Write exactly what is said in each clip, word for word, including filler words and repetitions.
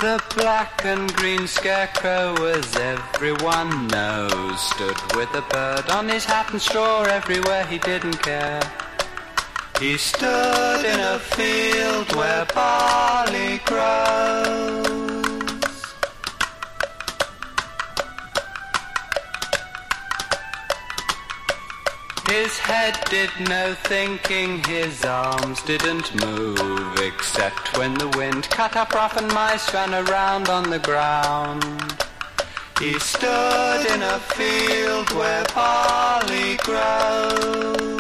The black and green scarecrow, as everyone knows, stood with a bird on his hat and straw everywhere, he didn't care. He stood in a field where barley grows. His head did no thinking, his arms didn't move, except when the wind cut up rough and mice ran around on the ground. He stood in a field where barley grows.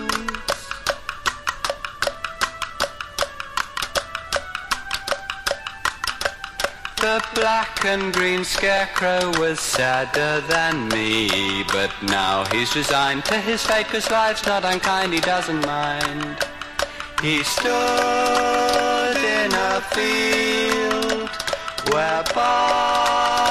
The black and green scarecrow was sadder than me, but now he's resigned to his fate, 'cause life's not unkind, he doesn't mind. He stood in a field where barley